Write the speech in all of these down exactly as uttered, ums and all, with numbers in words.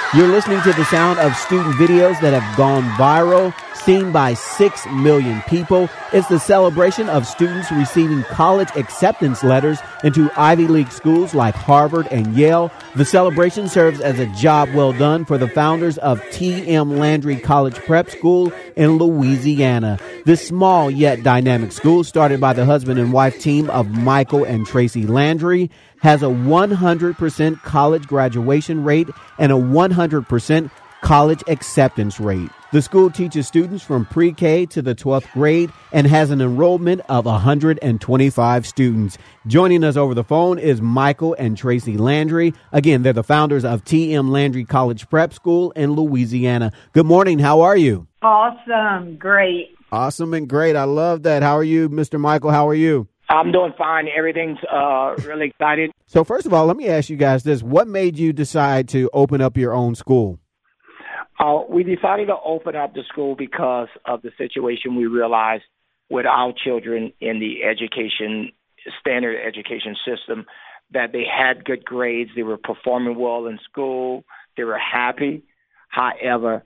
You're listening to the sound of student videos that have gone viral, seen by six million people. It's the celebration of students receiving college acceptance letters into Ivy League schools like Harvard and Yale. The celebration serves as a job well done for the founders of T M Landry College Prep School in Louisiana. This small yet dynamic school, started by the husband and wife team of Michael and Tracy Landry, has a one hundred percent college graduation rate and a one hundred percent college acceptance rate. The school teaches students from pre-K to the twelfth grade and has an enrollment of one hundred twenty-five students. Joining us over the phone is Michael and Tracy Landry. Again, they're the founders of T M Landry College Prep School in Louisiana. Good morning. How are you? Awesome. Great. Awesome and great. I love that. How are you, Mister Michael? How are you? I'm doing fine. Everything's uh, really excited. So first of all, let me ask you guys this. What made you decide to open up your own school? Uh, we decided to open up the school because of the situation we realized with our children in the education, standard education system, that they had good grades, they were performing well in school, they were happy. However,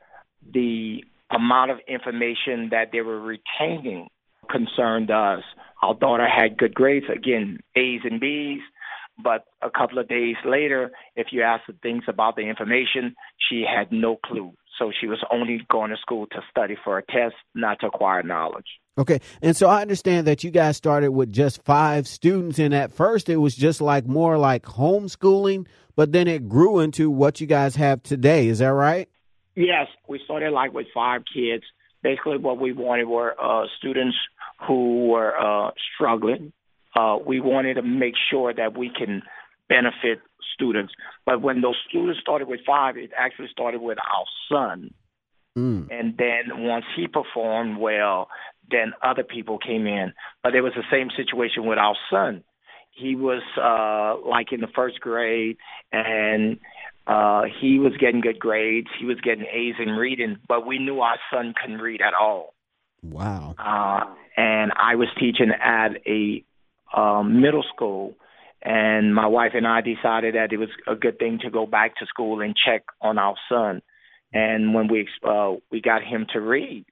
the amount of information that they were retaining concerned us. Our daughter had good grades, again, A's and B's, but a couple of days later, if you asked her things about the information, she had no clue. So she was only going to school to study for a test, not to acquire knowledge. Okay. And so I understand that you guys started with just five students, and at first it was just like more like homeschooling, but then it grew into what you guys have today. Is that right? Yes. We started like with five kids. Basically what we wanted were uh, students who were uh, struggling. Uh, we wanted to make sure that we can benefit students. But when those students started with five, it actually started with our son. Mm. And then once he performed well, then other people came in. But it was the same situation with our son. He was uh, like in the first grade, and uh, he was getting good grades. He was getting A's in reading, but we knew our son couldn't read at all. Wow. Uh, and I was teaching at a um, middle school, and my wife and I decided that it was a good thing to go back to school and check on our son. And when we uh, we got him to read,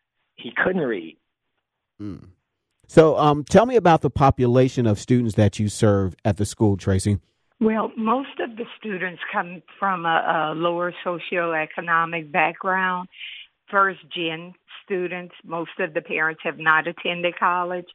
he couldn't read. Mm. So um, tell me about the population of students that you serve at the school, Tracy. Well, most of the students come from a, a lower socioeconomic background. First-gen students, most of the parents have not attended college.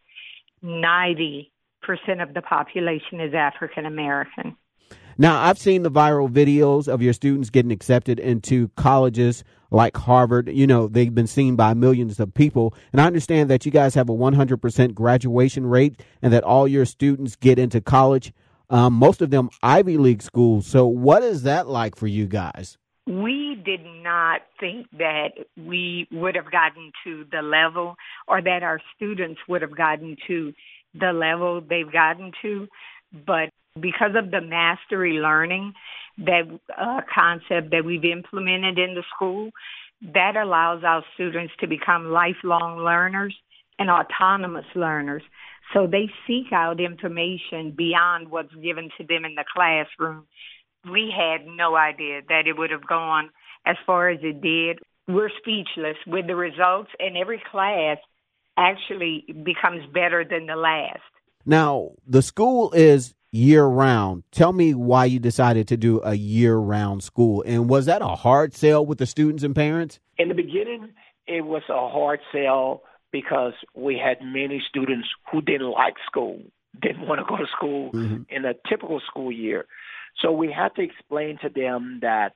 ninety percent of the population is African American. Now, I've seen the viral videos of your students getting accepted into colleges like Harvard. You know, they've been seen by millions of people. And I understand that you guys have a one hundred percent graduation rate and that all your students get into college, um, most of them Ivy League schools. So what is that like for you guys? We did not think that we would have gotten to the level, or that our students would have gotten to the level they've gotten to. But because of the mastery learning, that uh, concept that we've implemented in the school, that allows our students to become lifelong learners and autonomous learners. So they seek out information beyond what's given to them in the classroom. We had no idea that it would have gone as far as it did. We're speechless with the results, and every class actually becomes better than the last. Now, the school is year-round. Tell me why you decided to do a year-round school, and was that a hard sell with the students and parents? In the beginning, it was a hard sell because we had many students who didn't like school, didn't want to go to school mm-hmm. in a typical school year. So we had to explain to them that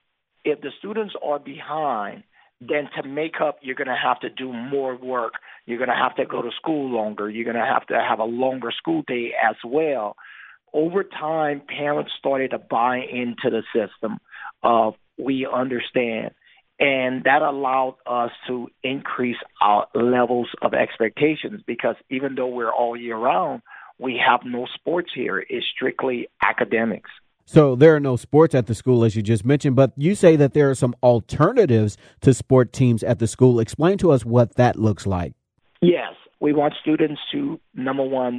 if the students are behind, then to make up, you're going to have to do more work. You're going to have to go to school longer. You're going to have to have a longer school day as well. Over time, parents started to buy into the system of we understand. And that allowed us to increase our levels of expectations because even though we're all year round, we have no sports here. It's strictly academics. So there are no sports at the school, as you just mentioned, but you say that there are some alternatives to sport teams at the school. Explain to us what that looks like. Yes. We want students to, number one,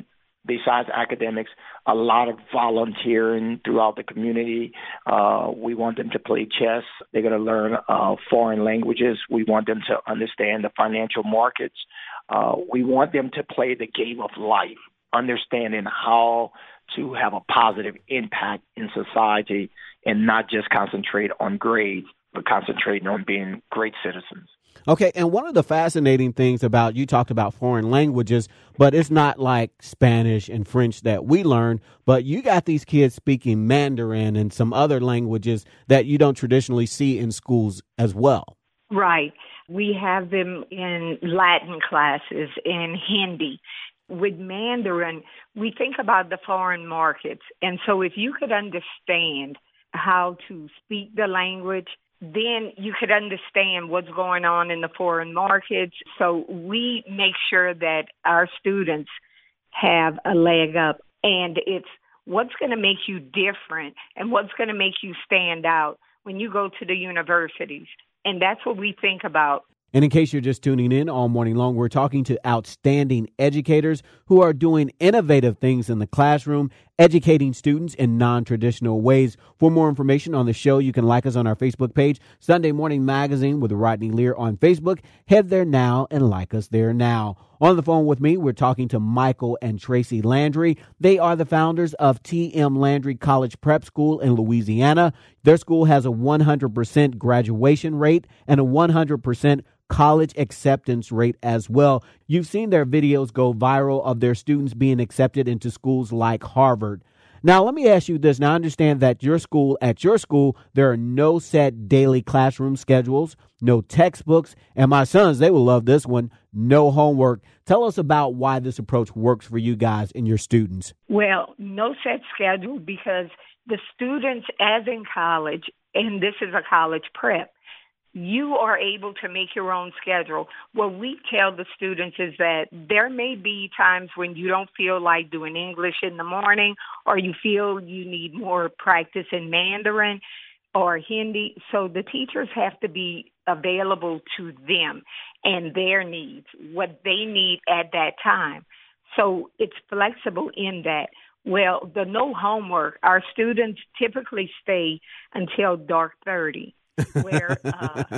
besides academics, a lot of volunteering throughout the community. Uh, we want them to play chess. They're going to learn uh, foreign languages. We want them to understand the financial markets. Uh, we want them to play the game of life, understanding how to have a positive impact in society and not just concentrate on grades, but concentrating on being great citizens. Okay, and one of the fascinating things about, you talked about foreign languages, but it's not like Spanish and French that we learn, but you got these kids speaking Mandarin and some other languages that you don't traditionally see in schools as well. Right. We have them in Latin classes, in Hindi. With Mandarin, we think about the foreign markets. And so if you could understand how to speak the language, then you could understand what's going on in the foreign markets. So we make sure that our students have a leg up, and it's what's going to make you different and what's going to make you stand out when you go to the universities. And that's what we think about. And in case you're just tuning in all morning long, we're talking to outstanding educators who are doing innovative things in the classroom, educating students in non-traditional ways. For more information on the show, you can like us on our Facebook page, Sunday Morning Magazine with Rodney Lear on Facebook. Head there now and like us there now. On the phone with me, we're talking to Michael and Tracy Landry. They are the founders of T M Landry College Prep School in Louisiana. Their school has a one hundred percent graduation rate and a one hundred percent college acceptance rate as well. You've seen their videos go viral of their students being accepted into schools like Harvard. Now, let me ask you this. Now, I understand that your school, at your school, there are no set daily classroom schedules, no textbooks, and my sons, they will love this one, no homework. Tell us about why this approach works for you guys and your students. Well, no set schedule because the students, as in college, and this is a college prep, you are able to make your own schedule. What we tell the students is that there may be times when you don't feel like doing English in the morning, or you feel you need more practice in Mandarin or Hindi. So the teachers have to be available to them and their needs, what they need at that time. So it's flexible in that. Well, the no homework, our students typically stay until dark thirty. Where uh,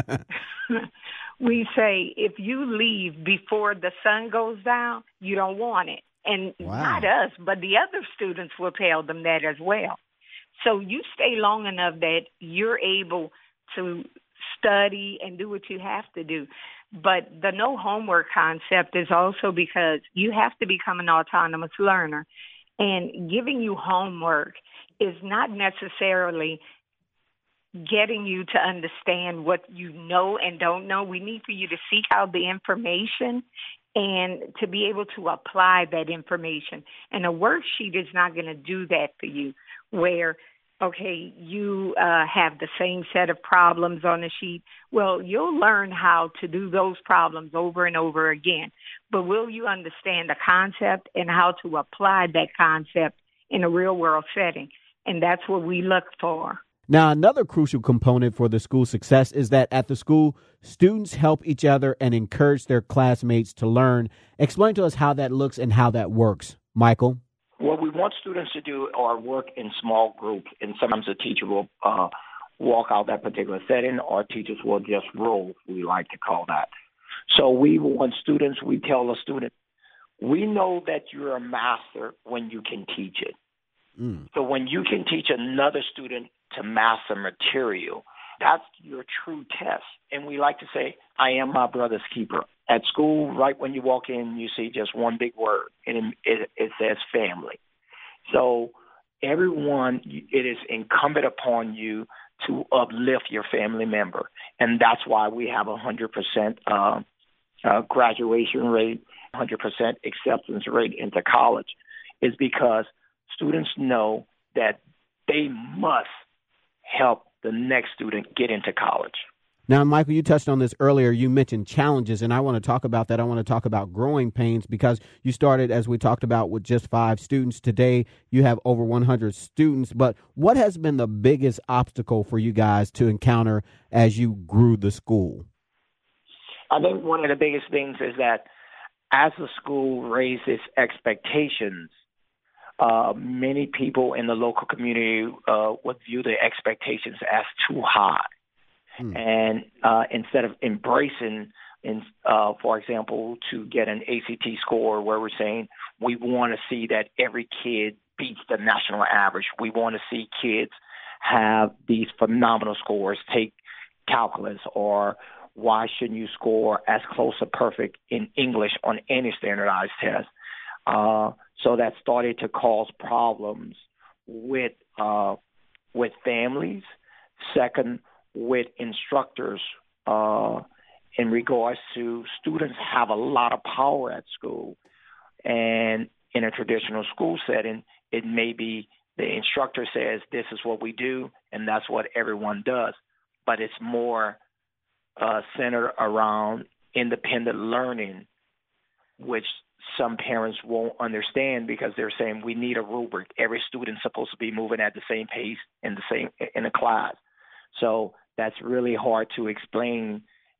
we say if you leave before the sun goes down, you don't want it. And wow. Not us, but the other students will tell them that as well. So you stay long enough that you're able to study and do what you have to do. But the no homework concept is also because you have to become an autonomous learner. And giving you homework is not necessarily getting you to understand what you know and don't know. We need for you to seek out the information and to be able to apply that information. And a worksheet is not going to do that for you, where, okay, you uh, have the same set of problems on a sheet. Well, you'll learn how to do those problems over and over again. But will you understand the concept and how to apply that concept in a real-world setting? And that's what we look for. Now, another crucial component for the school success is that at the school, students help each other and encourage their classmates to learn. Explain to us how that looks and how that works. Michael? What we want students to do are work in small groups, and sometimes the teacher will uh, walk out that particular setting, or teachers will just roll, we like to call that. So we want students, we tell the student, we know that you're a master when you can teach it. Mm. So when you can teach another student to master material, that's your true test. And we like to say, I am my brother's keeper. At school, right when you walk in, you see just one big word, and it, it says family. So everyone, it is incumbent upon you to uplift your family member. And that's why we have a one hundred percent uh, uh, graduation rate, one hundred percent acceptance rate into college, is because students know that they must help the next student get into college. Now, Michael, you touched on this earlier. You mentioned challenges, and I want to talk about that. I want to talk about growing pains because you started, as we talked about, with just five students. Today, you have over one hundred students. But what has been the biggest obstacle for you guys to encounter as you grew the school? I think one of the biggest things is that as the school raises expectations, uh, many people in the local community uh, would view the expectations as too high. Hmm. And uh, instead of embracing, in, uh, for example, to get an A C T score where we're saying we want to see that every kid beats the national average. We want to see kids have these phenomenal scores, take calculus, or why shouldn't you score as close to perfect in English on any standardized test? Uh, so that started to cause problems with uh, with families. Second, with instructors uh, in regards to students have a lot of power at school. And in a traditional school setting, it may be the instructor says this is what we do and that's what everyone does. But it's more uh, centered around independent learning, which some parents won't understand because they're saying we need a rubric. Every student's supposed to be moving at the same pace in the same in a class. So that's really hard to explain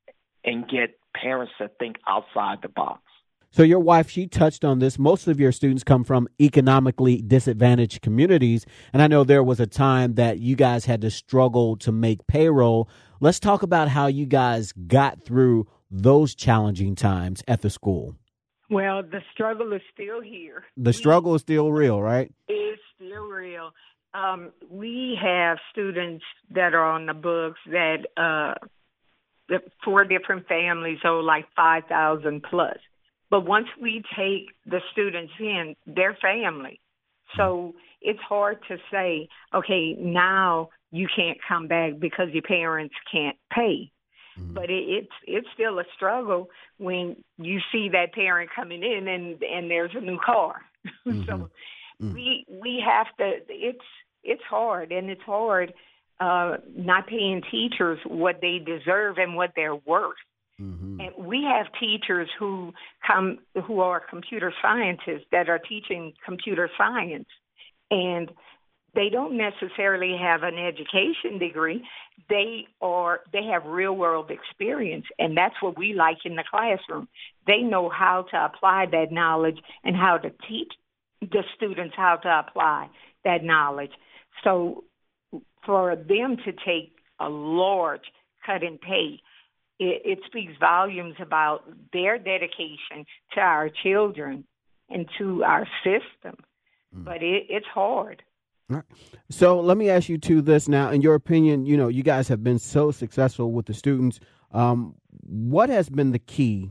and get parents to think outside the box. So your wife, she touched on this. Most of your students come from economically disadvantaged communities. And I know there was a time that you guys had to struggle to make payroll. Let's talk about how you guys got through those challenging times at the school. Well, the struggle is still here. The struggle is still real, right? It's still real. Um, we have students that are on the books that uh, the four different families owe like five thousand plus. But once we take the students in, they're family. So it's hard to say, okay, now you can't come back because your parents can't pay. Mm-hmm. But it, it's it's still a struggle when you see that parent coming in and, and there's a new car. Mm-hmm. so mm-hmm. we we have to. It's it's hard, and it's hard uh, not paying teachers what they deserve and what they're worth. Mm-hmm. And we have teachers who come who are computer scientists that are teaching computer science, and they don't necessarily have an education degree. They are they have real world experience, and that's what we like in the classroom. They know how to apply that knowledge and how to teach the students how to apply that knowledge. So for them to take a large cut in pay, It, it speaks volumes about their dedication to our children and to our system. Mm. But it, it's hard. All right. So let me ask you to this now. In your opinion, you know, you guys have been so successful with the students. Um, what has been the key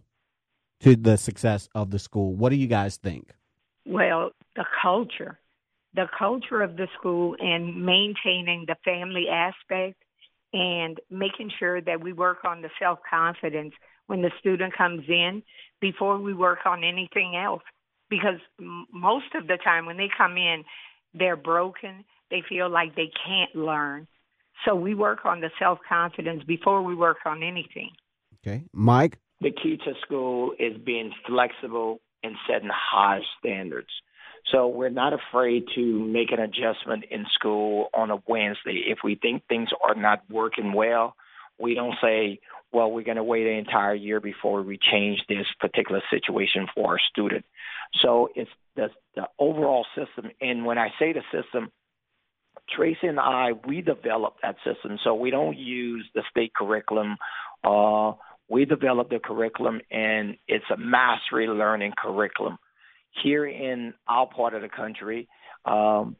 to the success of the school? What do you guys think? Well, the culture, the culture of the school and maintaining the family aspect, and making sure that we work on the self-confidence when the student comes in before we work on anything else. Because m- most of the time when they come in, they're broken. They feel like they can't learn. So we work on the self-confidence before we work on anything. Okay. Mike? The key to school is being flexible and setting high standards. So we're not afraid to make an adjustment in school on a Wednesday. If we think things are not working well, we don't say, well, we're going to wait an entire year before we change this particular situation for our student. So it's the, the overall system. And when I say the system, Tracy and I, we developed that system. So we don't use the state curriculum. Uh, we developed the curriculum, and it's a mastery learning curriculum. Here in our part of the country, um,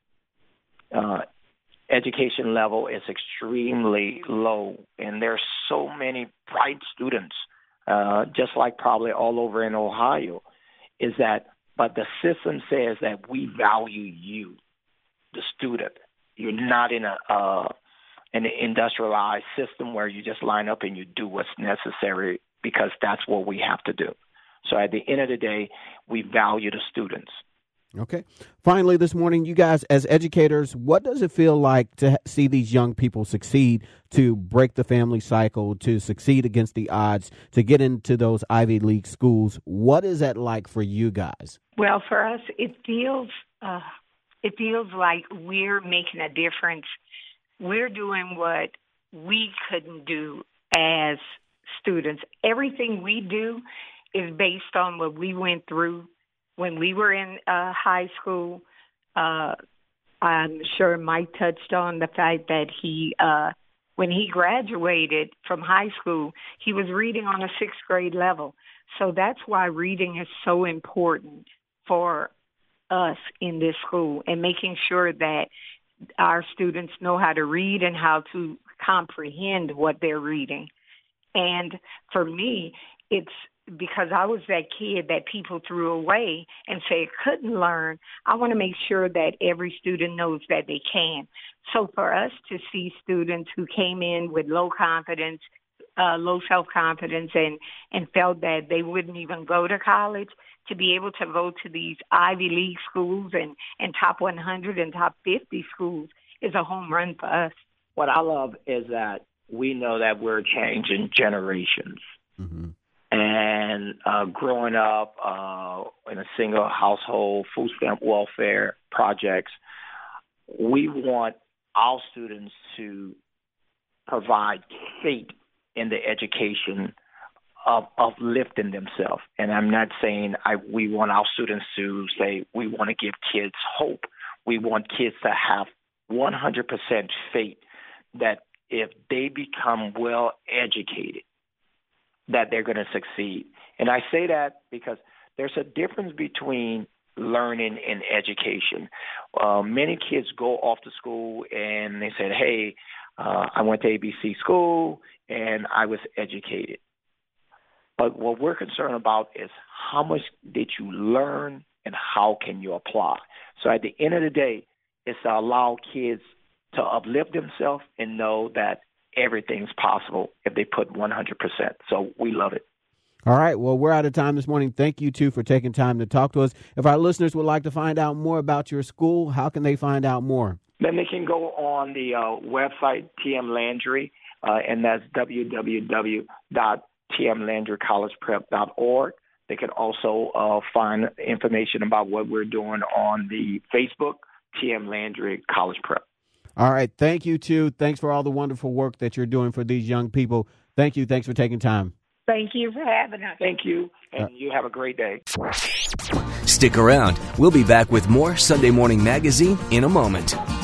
uh, education level is extremely low, and there's so many bright students, uh, just like probably all over in Ohio, is that, but the system says that we value you, the student. You're not in a uh, an industrialized system where you just line up and you do what's necessary because that's what we have to do. So at the end of the day, we value the students. Okay. Finally, this morning, you guys, as educators, what does it feel like to see these young people succeed, to break the family cycle, to succeed against the odds, to get into those Ivy League schools? What is that like for you guys? Well, for us, it feels uh, it feels like we're making a difference. We're doing what we couldn't do as students. Everything we do is based on what we went through when we were in uh, high school, uh, I'm sure Mike touched on the fact that he, uh, when he graduated from high school, he was reading on a sixth grade level. So that's why reading is so important for us in this school, and making sure that our students know how to read and how to comprehend what they're reading. And for me, it's because I was that kid that people threw away and say couldn't learn. I want to make sure that every student knows that they can. So for us to see students who came in with low confidence, uh, low self-confidence, and, and felt that they wouldn't even go to college, to be able to go to these Ivy League schools and, and top one hundred and top fifty schools is a home run for us. What I love is that we know that we're changing generations. Mm-hmm. And uh, growing up uh, in a single household, food stamp welfare projects, we want our students to provide faith in the education of uplifting themselves. And I'm not saying I, we want our students to say we want to give kids hope. We want kids to have one hundred percent faith that if they become well educated, that they're going to succeed. And I say that because there's a difference between learning and education. Uh, many kids go off to school and they said, hey, uh, I went to A B C school and I was educated. But what we're concerned about is how much did you learn and how can you apply? So at the end of the day, it's to allow kids to uplift themselves and know that everything's possible if they put one hundred percent. So we love it. All right. Well, we're out of time this morning. Thank you, too, for taking time to talk to us. If our listeners would like to find out more about your school, how can they find out more? Then they can go on the uh, website, T M Landry, uh, and that's w w w dot t m landry college prep dot org. They can also uh, find information about what we're doing on the Facebook, T M Landry College Prep. All right. Thank you, too. Thanks for all the wonderful work that you're doing for these young people. Thank you. Thanks for taking time. Thank you for having us. Thank you, and uh, you have a great day. Stick around. We'll be back with more Sunday Morning Magazine in a moment.